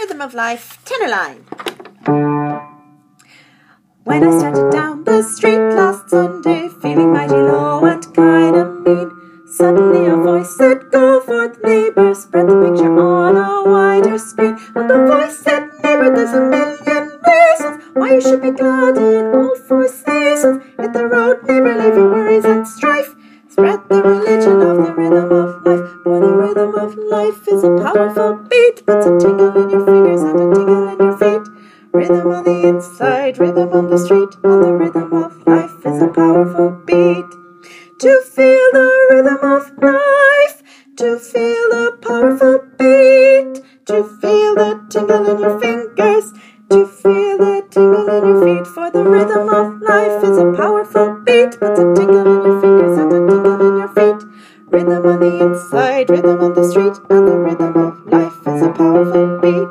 Rhythm of Life tenor line. When I started down the street last Sunday, feeling mighty low and kinda mean, suddenly a voice said, "Go forth, neighbor, spread the picture on a wider screen." And the voice said, "Neighbor, there's a million reasons why you should be glad in all four seasons. Hit the road, neighbor, leave your worries and strife. Spread the religion of the rhythm of life, for the rhythm of life is a powerful beat, puts a tingle in your fingers and a tingle in your feet. Rhythm on the inside, rhythm on the street, and the rhythm of life is a powerful beat. To feel the rhythm of life, to feel the powerful beat, to feel the tingle in your fingers, to feel the tingle in your feet. For the rhythm of life is a powerful beat, puts a tingle in your fingers and a tingle in your feet. Rhythm on the inside, rhythm on the street, and the rhythm of life is a powerful beat.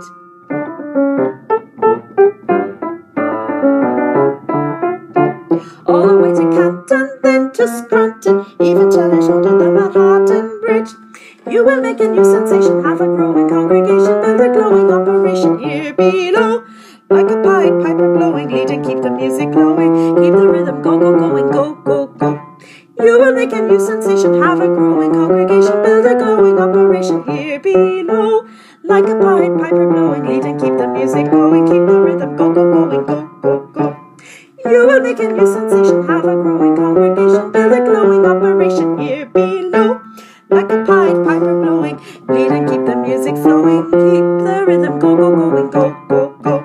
All the way to Canton, then to Scranton, even Cheshire shoulder the Manhattan Bridge. You will make a new sensation, have a growing congregation, build a glowing operation here below. Like a pied piper blowing, lead and keep the music glowing, keep the rhythm go, go, going, go, go, go. You will make a new sensation, have a growing congregation, build a glowing operation here below. Like a pied piper blowing, lead and keep the music going, keep the rhythm go, go, going, go, go, go. You will make a new sensation, have a growing congregation, build a glowing operation here below. Like a pied piper blowing, lead and keep the music flowing, keep the rhythm go, go, going, go, go, go.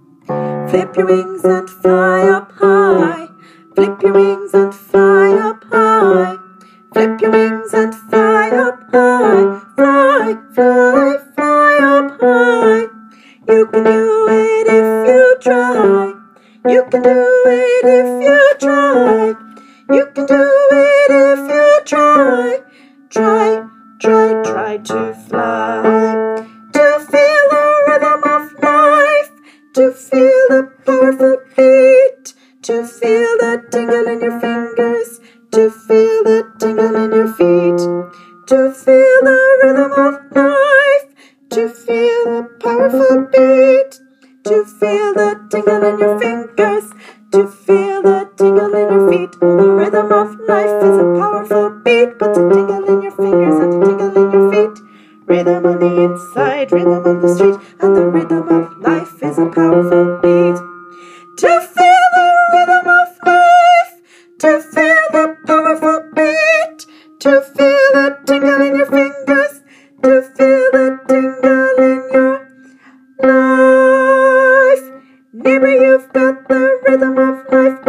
Flip your wings and fly up high, flip your wings and fly up high, flip your wings and fly up high, fly, fly, fly up high. You can do it if you try. You can do it if you try. You can do it if you try. Try, try, try to fly. To feel the rhythm of life, to feel the powerful beat, to feel the tingle in your fingers, to feel the tingle in your feet, to feel the rhythm of life, to feel the powerful beat, to feel the tingle in your fingers, to feel the tingle in your feet. Oh, the rhythm of life is a powerful beat, puts a tingle in your fingers and a tingle in your feet. Rhythm on the inside, rhythm on the street, and the rhythm of life is a powerful beat. To feel the rhythm of life, to feel the powerful beat, to feel the tingle in your fingers, to feel the tingle in your life. Neighbor, you've got the rhythm of life.